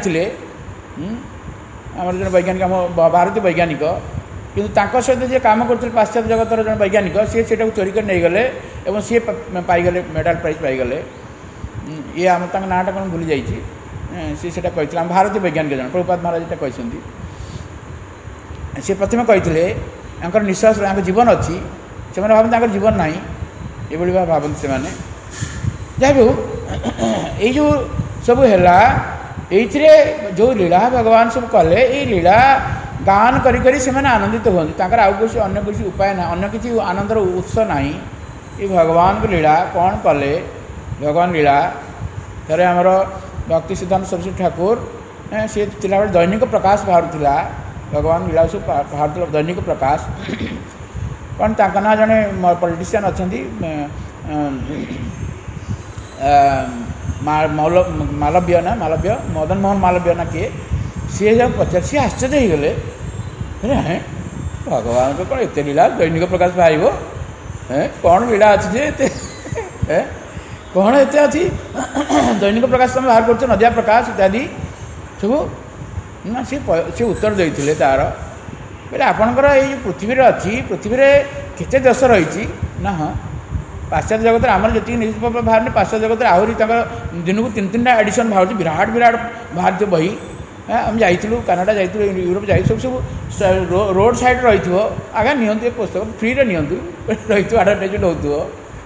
आम जो वैज्ञानिक आम भारतीय वैज्ञानिक किंतु सहित जी कम करते पाश्चात्य जगतर जो वैज्ञानिक सी से चोरी कर नहीं गले और सी पाईगले मेडाल प्राइज पाईगले ये आम तक नाटा कौन भूली जाइए सी से कही आम भारतीय वैज्ञानिक जन प्रभुपाद महाराज यहाँ कहते सी प्रथम कहते निश्वास जीवन अच्छी से भावती जीवन ना ये भावती से जहाँ भी ये जो सब है ये जो लीला भगवान सब कले ये लीला गान करी करी से आनंदित हुए आउ किसी अन्य किसी उपाय ना अन्य किसी आनंदर उत्स ना ये भगवान को लीला कौन कले भगवान लीला थे आमर भक्ति सिद्धांत सरस्वती ठाकुर सी थिला दैनिक प्रकाश बाहर भगवान लीला सब बाहर दैनिक प्रकाश कौन ताका ना जड़े पॉलिटिशियन अच्छा मालव्य ना मालव्य मदन मोहन मालव्य ना किए सी जब पचार सी आश्चर्य हो गले हैं भगवान को कौन एत लीला दैनिक प्रकाश बाहर कौन लीला अच्छी कौन एत अच्छी दैनिक प्रकाश तुम बाहर कर नदिया प्रकाश इत्यादि सब ना सी सी उत्तर देते तार बोले आपणकर ये पृथ्वी अच्छी पृथ्वी केते देश रही ना हाँ पाश्चात्य जगत आम जी न्यूज पेपर बाहर पाश्चात्य जगत आहरी दिन को तीन तीन टा एडिशन बाहर विराट विराट बाहर बही आम जाइलु कानाडा जाइलु यूरोप जाइल सब सब रोड साइड रही आगे नि पुस्तक फ्री रे नि रही आडभटाइज नौ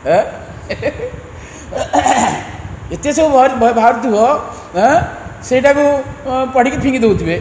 एत सब बाहर सेटा को पढ़ी फिंगी दौथे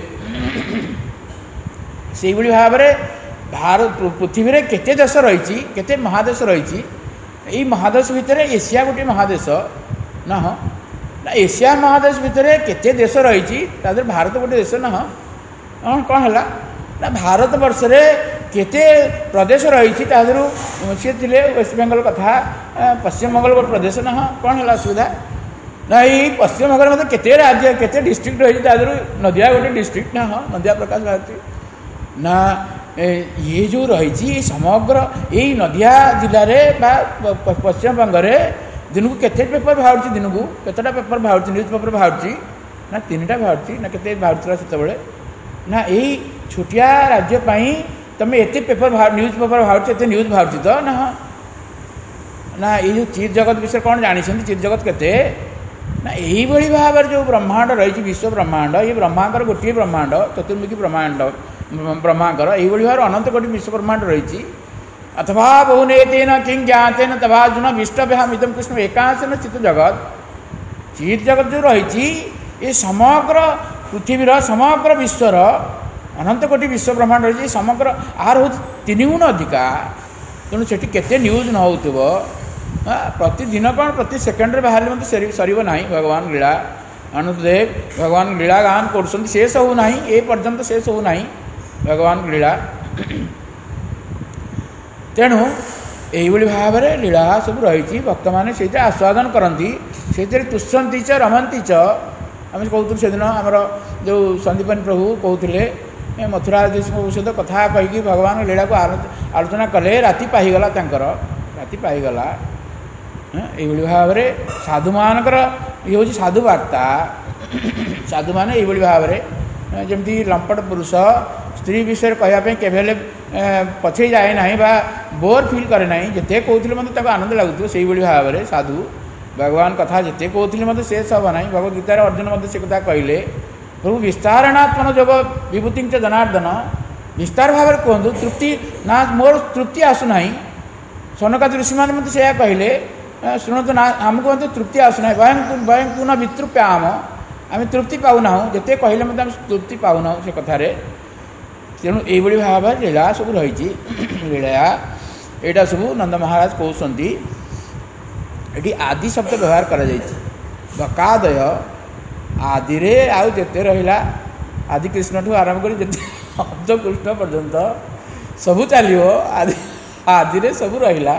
से भाव में भारत पृथ्वी में केते देश रही केते महादेश रही यही महादेश भितर एशिया गोटे महादेश ना हाँ ना एशिया महादेश भितर केते देश रही भारत गोटे देश ना हाँ हाँ कौन है ना भारत वर्ष रे केते प्रदेश रही सी थे वेस्ट बेंगल कथा पश्चिम बंगाल गोटे प्रदेश ना हाँ कौन है असुविधा ना ये पश्चिम बंगाल मतलब केते राज्य केते डिस्ट्रिक्ट रही नदिया गोटे डिस्ट्रिक्ट ना हाँ नदिया प्रकाश भारती ना ये जो रही समग्र यही नदिया जिले में पश्चिम बंग में दिन को केते पेपर बाहर दिन को केतटा पेपर बाहर न्यूज पेपर बाहर ना तीन टा बाहर ना केते बाहर से ना यही छोटिया राज्य तुम एत पेपर बाहर न्यूज पेपर बाहर एत न्यूज बाहर तो ना ना ये चिर जगत विषय कौन जानी चिर जगत केते ना यही भाव में जो ब्रह्मांड रही विश्व ब्रह्मांड ये ब्रह्मांकर गोटे ब्रह्मांड चतुर्मुखी ब्रह्मांड ब्रह्मांकर यही भाव अनंत कोटि विश्व ब्रह्मांड रही अथवा बहुनेतेन किं ज्ञातेन तवार्जुन विष्टभ्यामिदं कृष्ण एकांशेन चित्त जगत चित जगत जो रही ये समग्र पृथ्वीर समग्र विश्वर अनंत कोटि विश्व ब्रह्मांड रही समग्र आर हूँ तीन गुण अधिका तेणु से केते न्यूज न हो प्रतिदिन कौन प्रति सेकेंड बाहर मत सर ना भगवान लीला अनंतदेव भगवान लीला गान कर शेष हो ना ए पर्यंत शेष हो ना भगवान लीला तेणु यही भाव में लीला सब रही भक्त मैंने से आस्वादन करती से तुष्यंती च रमंती च आम कहूँ से दिन आमर जो संदीपन प्रभु कहते मथुरा सहित कथा कहीकि भगवान लीला को आलोचना कले राति पाईगला राति पाईगला यही भाव में साधु मानकर ये हूँ साधु वार्ता साधु मान यही भाव में जमी लंपट पुरुष स्त्री विषय कहवाई केवे पछे जाए ना बा बोर फिल करे ना जिते कहते मतलब आनंद लगुव से भाव में साधु भगवान कथा जिते कहते मतलब शेष हम ना भगवद गीतार अर्जुन मत से कथा कहले प्रभु विस्तारणात्मन जोग विभूति च जनार्दन विस्तार भाव में कहतु तृप्ति ना मोर तृप्ति आसुना सनकादि ऋषि मैंने मत से कहले शुणु ना आमको मतलब तृप्ति आसुना वयं वयं पुनः वितृप्याम आम तृप्ति पाऊना जिते कहले मतलब आम तृप्ति पाऊना से कथार तेणु यही भाव लीला सब रही लीला यहाँ सब नंद महाराज कहते ये आदि शब्द व्यवहार कर बकादय आदि रे आउ जिते रहा आदि कृष्ण ठू आरंभ कर अब्द कृष्ण पर्यंत सबू चलो आदि आदि रे सब रहा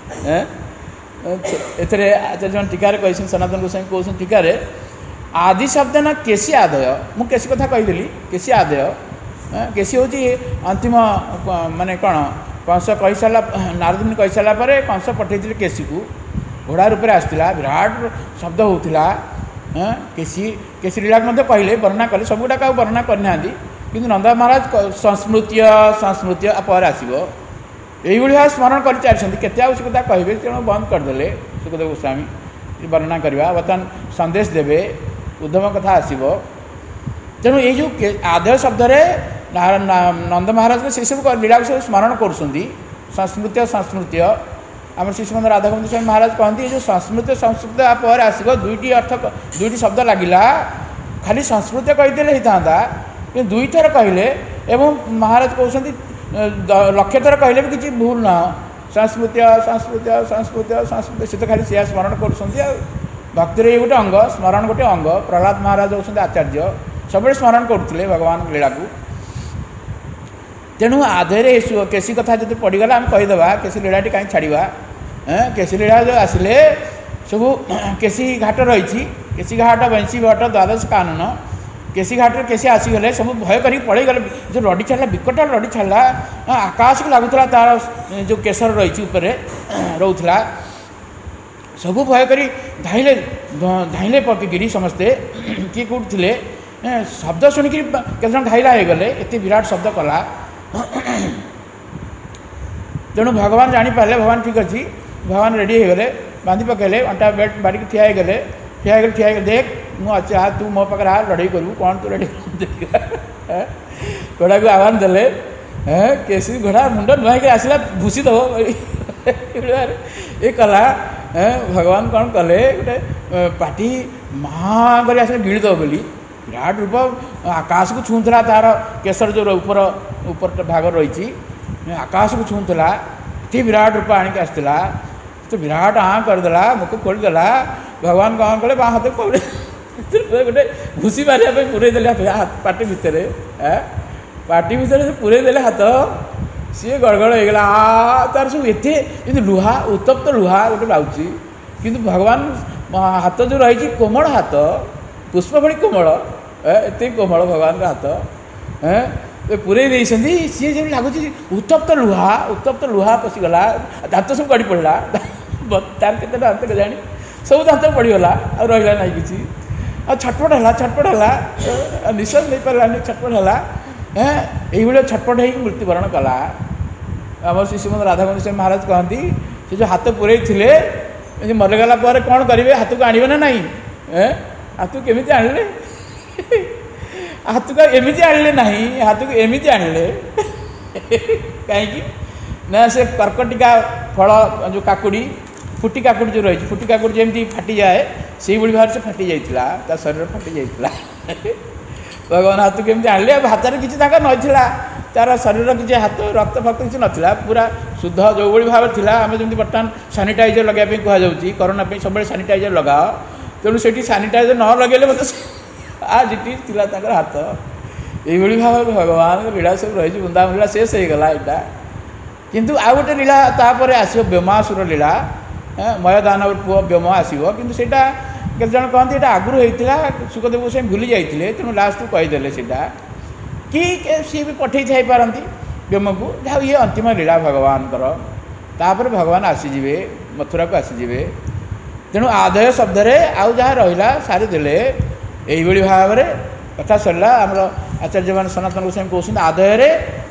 एथे आचार्य टीकार कही सनातन गोस्वामी कहते टीकार आदि शब्द ना केसी आदय मुझे केसी कथा कहीदेली केसी आदय केसी हूँ अंतिम माने कौन कंस कही सारा नारद कही सारापर कंस पठे केसी को घोड़ा रूप आसला विराट शब्द होता केसी केसी लीला कहले वर्णना कले सब गुड़ाक वर्णना करना कि नंद महाराज संस्मृत्य संस्मृत्य पर आसो यही भाव स्मरण कर केते आउ कथा कहे तेणु बंद करदे सुखदेव गोस्वामी वर्णना करवा बर्तमान संदेश देवे उद्धव कथा आसो तेणु ये जो आदय शब्द नंद महाराज से सब लीला सब स्मरण कर संस्मृत्य संस्मृत्य आम शिशुमंद राधाकुंद स्वामी महाराज कहते जो संस्मृत संस्कृत पर आसो दुईटी अर्थ दुईटी शब्द लगिला खाली संस्कृत कहीदेले होता कि दुई थर कहले एवं महाराज कहते लक्ष्य थर कहले भी किसी भूल ना संस्मृत्य संस्कृत्य संस्कृत्य संस्कृत से तो खाली से स्मरण कर भक्तिर ये गोटे अंग स्मरण गोटे अंग प्रहलाद महाराज होते आचार्य सब स्मरण करते भगवान लीला को तेणु आधे केसी कथा जो पड़गला आम कहीदे केसी लीला कहीं छाड़ा केसी लीला जो आसिले सब केसी घाट रही केसी घाट बंशी भट्ट द्वादश कानून केसी घाट केसी आसीगले सब भय कर पड़े गले जो रड़ी छाड़ा विकट रड़ी छाड़ा आकाश को लगुला तार जो केसर रही रोला सब भय कर धाइले धाइले पकईकि समस्ते किए कौट थे शब्द शुणिक केत ढाइला हो गले एत विराट शब्द कला तेणु भगवान जापारे भगवान ठीक अच्छी भगवान रेडी हो गले बांधि पकड़े अंटा बेट बारिक ठिया गले ठिया ठिया देख मुझे आ तू मो पाखे आ लड़े करू कौन तू लड़े घोड़ा को आह्वान देले केसी घोड़ा मुंड नुआई आसला भूसी दब ये कला भगवान कौन कले गोटे पाटी महा कर आस गिड़ी दब बोली विराट रूप आकाश को छूला तार केसर जो ऊपर ऊपर भाग रही आकाश को छूला ये विराट रूप आणिक आसला तो विराट हाँ करदेला मुख खोलदेला भगवान कौन कले बा हाथ गोटे भूसी मारे पूरे देले हाथ पाटी भितर पाटी भितर पूरे देले हाथ सी गड़गड़ हो गला आ तार सब एत लुहा उत्तप्त लुहा गोटे बाउची किंतु भगवान हाथ जो रही कोमल हाथ पुष्प भली कोमल एत कोमल भगवान का हाथ पूरे नहीं सी जमी लगुच उत्तप्त लुहा उत्तप्त लुहा पशिगला दात सब गड़ी पड़ा तार के दात के जानी सब दांत पड़गला आ रहा ना कि छटपट है छटपट है निश्वास नहीं पारानी छटपट है ये छटपट हो मृत्युवरण कला आम शिशुमंद राधाकुंड स्वामी महाराज कहती से जो हाथ पूरे थे मरगला पर कौन करेंगे हाथ को आने ना नहीं हाथ को केमी आणले हाथ को एमती आणले ना हाथ को एमती आणले कहीं ना से कर्कटिका फल जो काकुड़ी फुटी काकुड़ी जो रही फुटी काकुड़ी जमी फाटी जाए से भाव से फाटी जाता शरीर फाटी जाता भगवान हाथ केमती आणले हाथ में किसी ना तार शरीर किसी हाथ रक्त फक्त किसी नाला पूरा शुद्ध जो भाव था आम जमी बर्तमान सानिटाइजर लगे कहुच्छी करोना सब सानिटाइजर लगाओ तेणु से सानिटाइजर न लगे मत आज थी हाथ ये भाव भगवान लीला सब रही वृंदावन लीला शेष हो गला यहाँ किंतु आ गोटे लीला तापर आसो व्योमासुर लीला मय दानव पुओ व्योम आसो कि केत जन कहते यहाँ आगुरी होता सुखदेव गोस्वामी भूली जाते तेणु लास्ट को कहीदेले सीटा कि सी भी पठे थी पारती व्योम को जहाँ ये अंतिम लीला भगवान तापर भगवान आसीजे मथुरा को आसीजे तेणु आदय शब्द आउ जहाँ रहा सारीदे यही भाव में कथा सरला आमर आचार्य मान सनातन गोस्वामी कहते आदय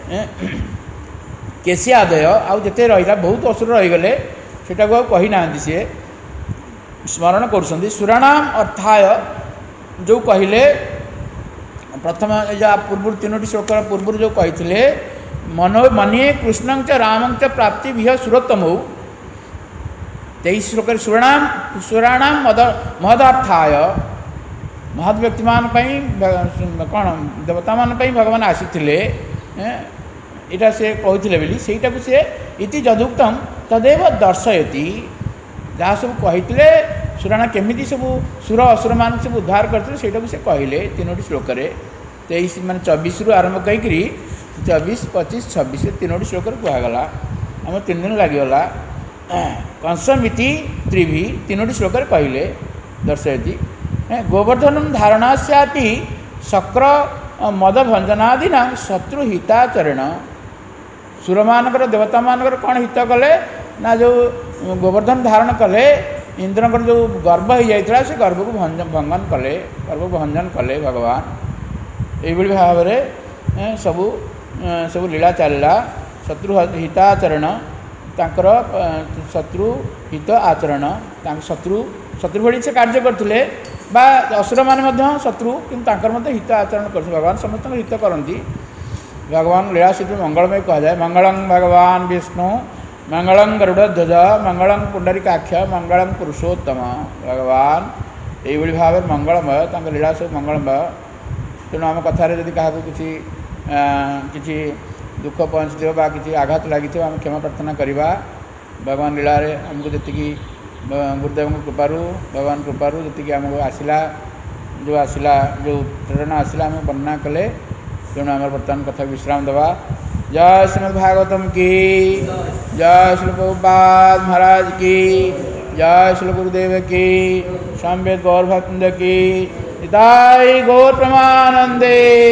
केसी आदय आउ जिते रहा बहुत असुर रहीगले सेटा को कही ना सी स्मरण कर सुराणाम अर्थाय जो कहले प्रथम पूर्व तीनो श्लोक पूर्व जो कही मनो मनिए कृष्ण च राम च प्राप्ति विह सुरोत्तम हो तेईस श्लोक सुराणाम सुराणाम मद महदार्थाय महद व्यक्ति मान कौन देवता मान भगवान आसी इटा से कहते बोली सहीटा को सी इति जदुक्तम तदेव दर्शयति जहाँ सब कहते सुराणा केमी सब सुर असुर मान सब उद्धार करते से कहले तीनो श्लोक तेईस मान चौबीस रु आरंभ करी चौबीस पच्चीस छब्बीस तीनो श्लोक कहगला आम तीन दिन लगिगला कंसमिति त्रिभि तीनो श्लोक कहले दर्शयति गोवर्धन धारणा सैति शक्र मद भंजनादीना शत्रुहिताचरण सुर मानकर देवता मानकर कौन हित कले ना जो गोवर्धन धारण कले इंद्र जो गर्भ हो जाता से गर्भ को भंजन कले गर्भ भंजन कले भगवान ये भाव में सबू सब लीला चलला शत्रु हिताचरण तांकर शत्रु हित आचरण शत्रु शत्रु भली से कार्य करते बा असुर मैंने शत्रु कि हित आचरण कर भगवान समस्त हित करती भगवान लीला से मंगलमय कह जाए मंगलम भगवान विष्णु मंगलम गरुड़ध्वज मंगलम पुंडरीकाक्ष मंगलम पुरुषोत्तम भगवान ये भाव में मंगलमय लीला सब मंगलमय तेणु आम कथार जदि क्या किसी किसी दुख पहुँचो बा किसी आघात लगी आम क्षमा प्रार्थना करवा भगवान लीला आमको जी गुरुदेव कृपारू भगवान कृपारू जी आमको आसला जो आसला जो प्रेरणा आसला आम वर्णना कले तेणु आम बर्तमान कथा विश्राम देवा जय श्रीमद् भागवतम की जय श्री प्रभुपाद महाराज की जय श्री गुरुदेव की स्वामी गौर भक्त की निताई गौर प्रमानंदे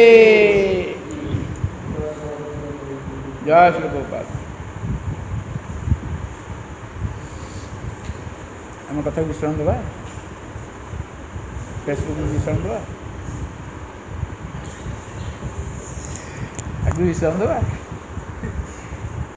जय श्री प्रभुपाद आम कथा विश्राम देवा फेसबुक में विश्राम देवा आगे विश्राम देवा।